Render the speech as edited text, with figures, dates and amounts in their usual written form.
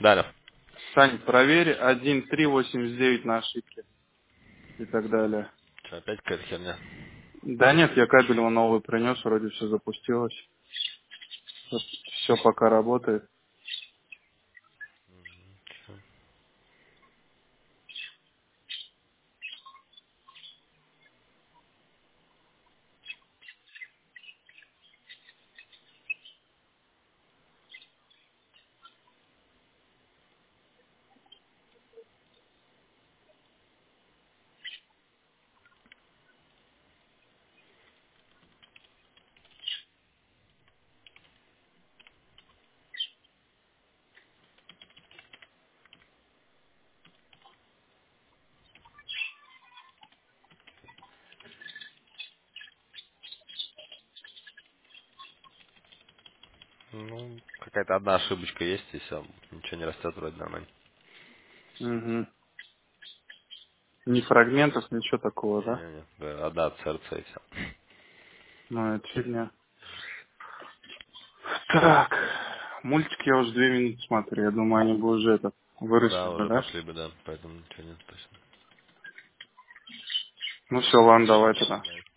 Далее. Сань, проверь 1.3.89 на ошибки и так далее. Что, опять какая-то херня? Да нет, я кабель его новый принес, вроде все запустилось. Все пока работает. Ну, какая-то одна ошибочка есть, и все. Ничего не растет вроде нормально. Угу. Ни фрагментов, ничего такого, да? Не-не, да, одна от ЦРЦ и все. Ну, это фигня. Так, мультик я уже 2 минуты смотрю. Я думаю, они бы уже выросли Да, бы, уже да? пошли бы, да. Поэтому ничего нет точно. Ну все, ладно, давай тогда. Давай.